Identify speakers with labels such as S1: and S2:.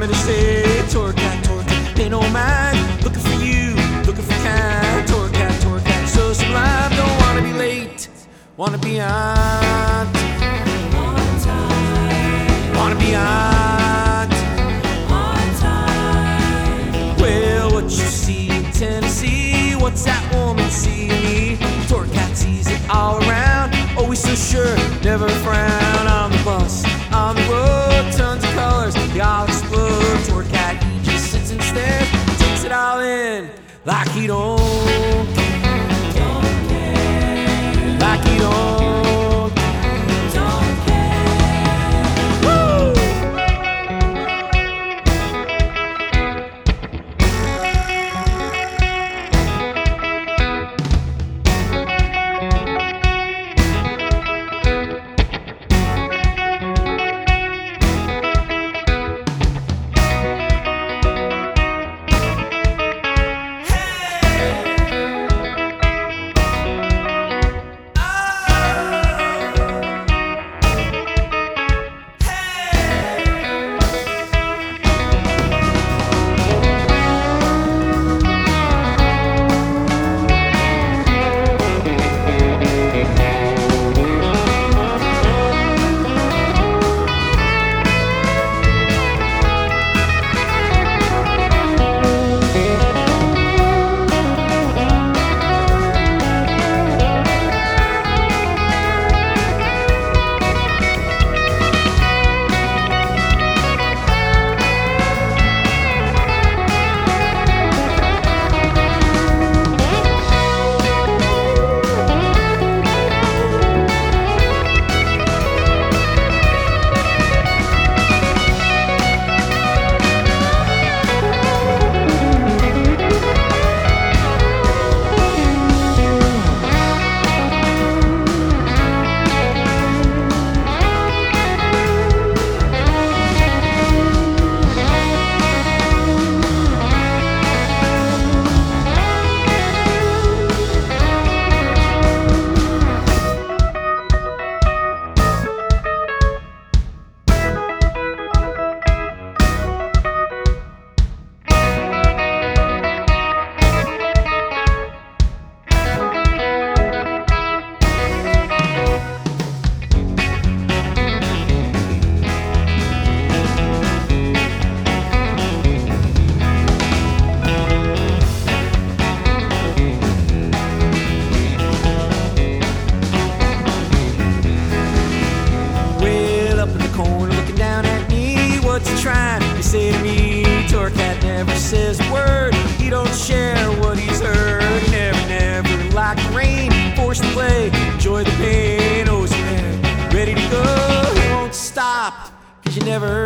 S1: me to say, Torcat, pay no mind. Looking for you, looking for kind. Torcat, so sublime. Don't wanna be late, wanna be on time. Wanna be on time. Well, what you see in Tennessee, what's that woman see in me? Torcat sees it all around, always so sure, never frown. On the bus, on the road, tons of colors, they all explode. Torcat, he just sits and stares, takes it all in, like he don't care. Like he don't care. Woo! You say to me, Torcat never says a word. He don't share what he's heard. He never, like the rain, forced to play, enjoy the pain. Oh, he's ready to go. He won't stop, 'cause you never